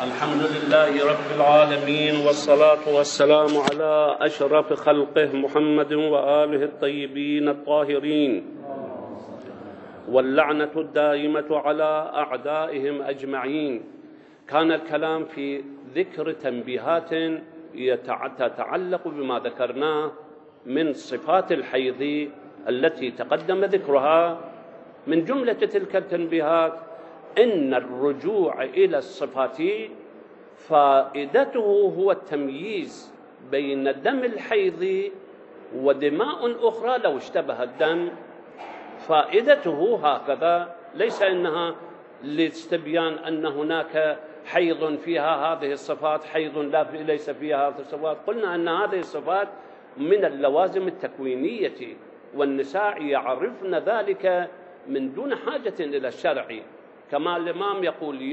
الحمد لله رب العالمين، والصلاة والسلام على أشرف خلقه محمد وآله الطيبين الطاهرين، واللعنة الدائمة على أعدائهم أجمعين. كان الكلام في ذكر تنبيهات تتعلق بما ذكرناه من صفات الحيض التي تقدم ذكرها. من جملة تلك التنبيهات إن الرجوع إلى الصفات فائدته هو التمييز بين دم الحيض ودماء أخرى لو اشتبه الدم. فائدته هكذا، ليس إنها لاستبيان أن هناك حيض فيها هذه الصفات، حيض ليس فيها هذه الصفات. قلنا أن هذه الصفات من اللوازم التكوينية، والنساء يعرفن ذلك من دون حاجة إلى الشرع، كما الإمام يقول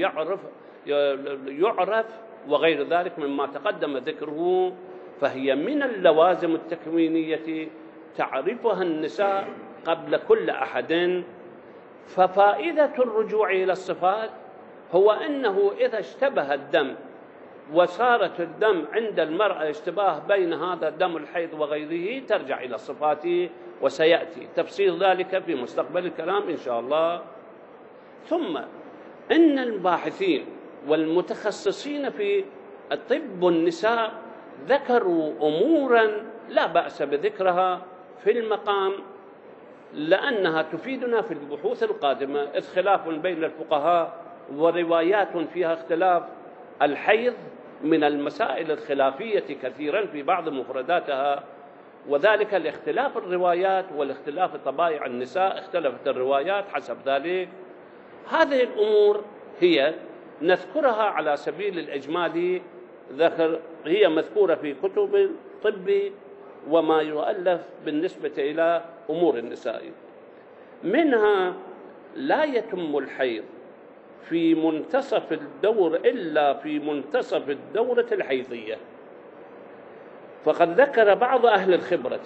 يعرف وغير ذلك مما تقدم ذكره، فهي من اللوازم التكوينية تعرفها النساء قبل كل أحد. ففائدة الرجوع إلى الصفات هو أنه إذا اشتبه الدم وصارت الدم عند المرأة اشتباه بين هذا الدم الحيض وغيره، ترجع إلى الصفات، وسيأتي تفصيل ذلك في مستقبل الكلام إن شاء الله. ثم إن الباحثين والمتخصصين في الطب والنساء ذكروا أموراً لا بأس بذكرها في المقام، لأنها تفيدنا في البحوث القادمة، إذ خلاف بين الفقهاء وروايات فيها اختلاف. الحيض من المسائل الخلافية كثيراً في بعض مفرداتها، وذلك لاختلاف الروايات والاختلاف طبائع النساء، اختلفت الروايات حسب ذلك. هذه الأمور هي نذكرها على سبيل الإجمال، هي مذكورة في كتب الطب وما يؤلف بالنسبة إلى أمور النساء. منها لا يتم الحيض في منتصف الدور إلا في منتصف الدورة الحيضية. فقد ذكر بعض أهل الخبرة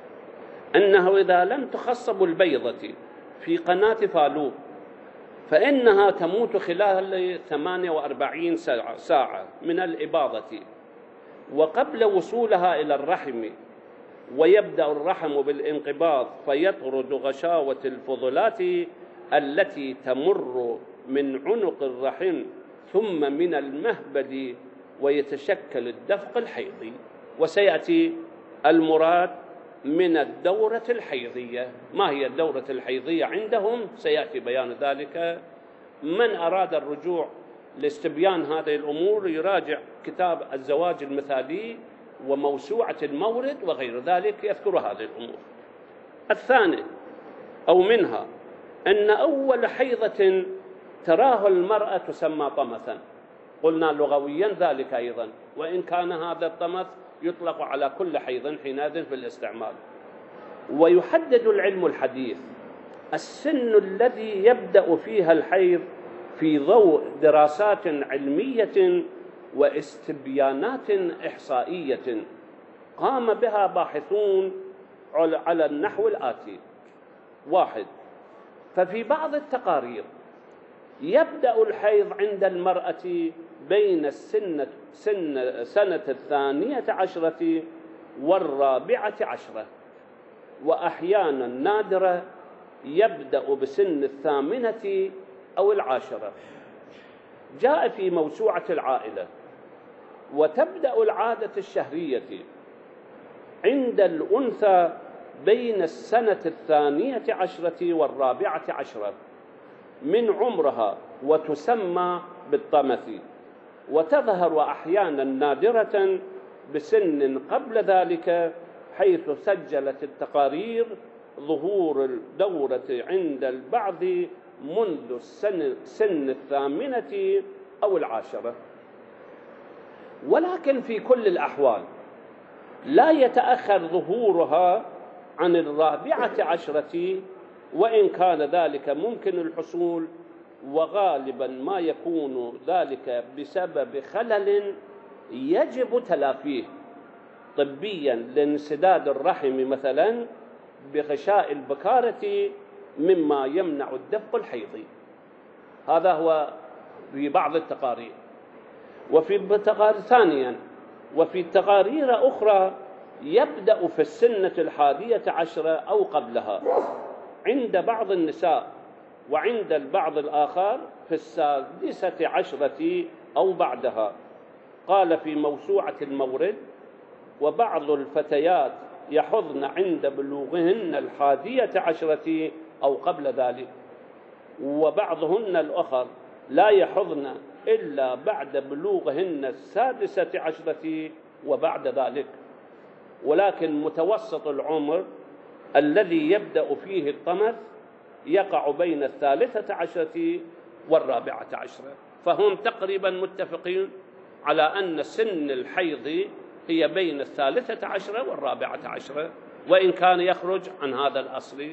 أنه إذا لم تخصب البيضة في قناة فالوب فإنها تموت خلال 48 ساعة من الإباضة وقبل وصولها إلى الرحم، ويبدأ الرحم بالانقباض فيطرد غشاوة الفضلات التي تمر من عنق الرحم ثم من المهبد، ويتشكل الدفق الحيضي. وسيأتي المراد من الدورة الحيضية. ما هي الدورة الحيضية عندهم؟ سيأتي بيان ذلك. من أراد الرجوع لاستبيان هذه الأمور يراجع كتاب الزواج المثالي وموسوعة المورد وغير ذلك، يذكر هذه الأمور. الثاني أو منها أن أول حيضة تراه المرأة تسمى طمثا. قلنا لغويا ذلك أيضا، وإن كان هذا الطمث يطلق على كل حيض حينئذ في الاستعمال. ويحدد العلم الحديث السن الذي يبدأ فيها الحيض في ضوء دراسات علمية واستبيانات إحصائية قام بها باحثون على النحو الآتي. 1. ففي بعض التقارير يبدأ الحيض عند المرأة بين سنة 12 و14، وأحيانا نادرة يبدأ بسن 8 أو 10. جاء في موسوعة العائلة. وتبدأ العادة الشهرية عند الأنثى بين 12 و14 من عمرها، وتسمى بالطمث، وتظهر أحيانا نادرة بسن قبل ذلك، حيث سجلت التقارير ظهور الدورة عند البعض منذ سن 8 أو 10. ولكن في كل الأحوال لا يتأخر ظهورها عن 14، وإن كان ذلك ممكن الحصول، وغالبا ما يكون ذلك بسبب خلل يجب تلافيه طبيا لانسداد الرحم مثلا بغشاء البكارة، مما يمنع الدفق الحيضي. هذا هو في بعض التقارير. وفي تقارير أخرى يبدأ في السنة 11 أو قبلها عند بعض النساء، وعند البعض الآخر في 16 أو بعدها. قال في موسوعة المورد: وبعض الفتيات يحضن عند بلوغهن 11 أو قبل ذلك، وبعضهن الآخر لا يحضن إلا بعد بلوغهن 16 وبعد ذلك. ولكن متوسط العمر الذي يبدأ فيه الطمث يقع بين 13 و14. فهم تقريبا متفقين على أن سن الحيض هي بين 13 و14، وإن كان يخرج عن هذا الأصل.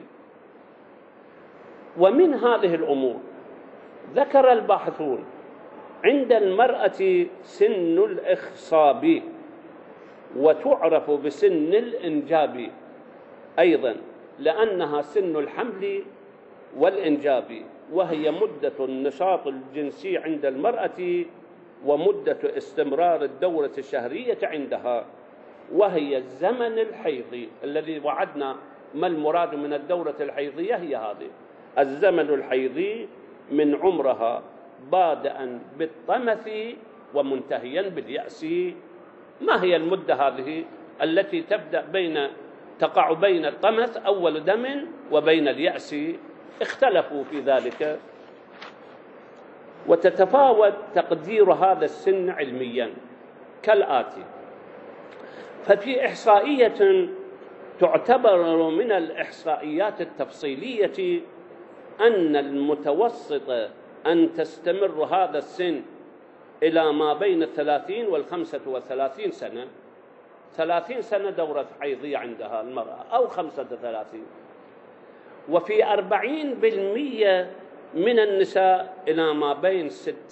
ومن هذه الأمور ذكر الباحثون عند المرأة سن الإخصاب، وتعرف بسن الإنجاب أيضا، لأنها سن الحمل والإنجاب، وهي مدة النشاط الجنسي عند المرأة ومدة استمرار الدورة الشهرية عندها، وهي الزمن الحيضي الذي وعدنا. ما المراد من الدورة الحيضية؟ هي هذه الزمن الحيضي من عمرها بادئا بالطمث ومنتهيا باليأس. ما هي المدة هذه التي تقع بين الطمث أول دم وبين اليأس؟ اختلفوا في ذلك، وتتفاوت تقدير هذا السن علميا كالآتي. ففي إحصائية تعتبر من الإحصائيات التفصيلية أن المتوسط أن تستمر هذا السن إلى ما بين 30 و35 سنة. 30 سنة دورة حيضية عندها المرأة أو 35. وفي 40% من النساء إلى ما بين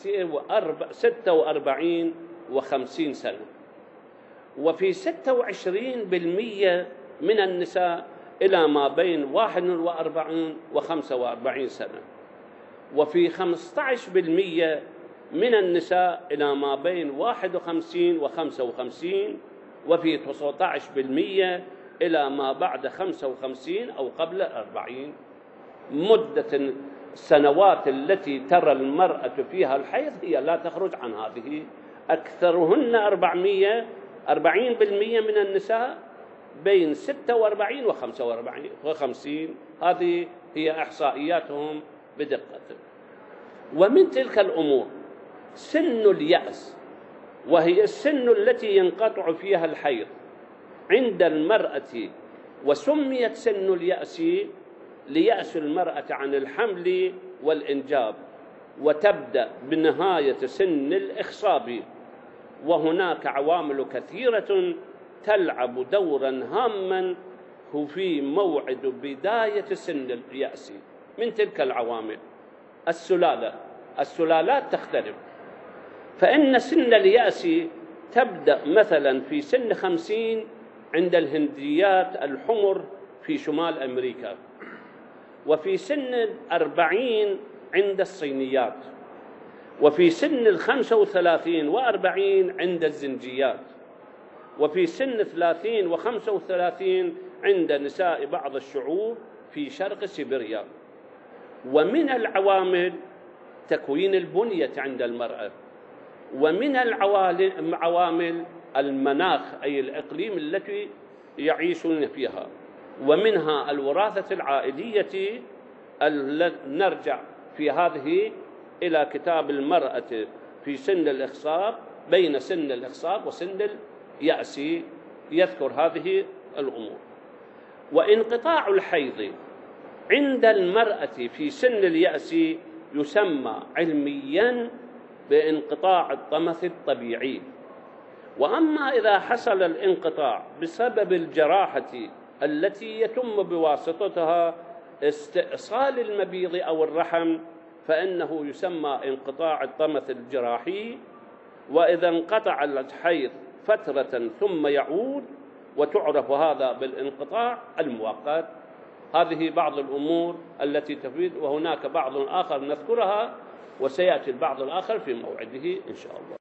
46 و50 سنة. وفي 26% من النساء إلى ما بين 41 و45 سنة. وفي 15% من النساء إلى ما بين 51 و55. وفي 19% إلى ما بعد 55 أو قبل 40. مدة السنوات التي ترى المرأة فيها الحيض هي لا تخرج عن هذه. أكثرهن 40% من النساء بين 46 و55. هذه هي إحصائياتهم بدقة. ومن تلك الأمور سن اليأس، وهي السن التي ينقطع فيها الحيض عند المرأة، وسميت سن اليأس ليأس المرأة عن الحمل والإنجاب، وتبدأ بنهاية سن الإخصاب. وهناك عوامل كثيرة تلعب دورا هاما في موعد بداية سن اليأس. من تلك العوامل السلالات تختلف، فإن سن اليأس تبدأ مثلا في سن 50 عند الهنديات الحمر في شمال أمريكا، وفي سن 40 عند الصينيات، وفي سن 35 و40 عند الزنجيات، وفي سن 30 و35 عند نساء بعض الشعوب في شرق سيبيريا. ومن العوامل تكوين البنية عند المرأة، ومن العوامل المناخ أي الإقليم التي يعيشون فيها، ومنها الوراثة العائلية. نرجع في هذه إلى كتاب المرأة في سن الإخصاب، بين سن الإخصاب وسن اليأس، يذكر هذه الأمور. وانقطاع الحيض عند المرأة في سن اليأس يسمى علمياً بانقطاع الطمث الطبيعي. وأما إذا حصل الانقطاع بسبب الجراحة التي يتم بواسطتها استئصال المبيض أو الرحم، فإنه يسمى انقطاع الطمث الجراحي. وإذا انقطع الحيض فترة ثم يعود، وتعرف هذا بالانقطاع المؤقت. هذه بعض الأمور التي تفيد، وهناك بعض آخر نذكرها، وسيأتي البعض الآخر في موعده إن شاء الله.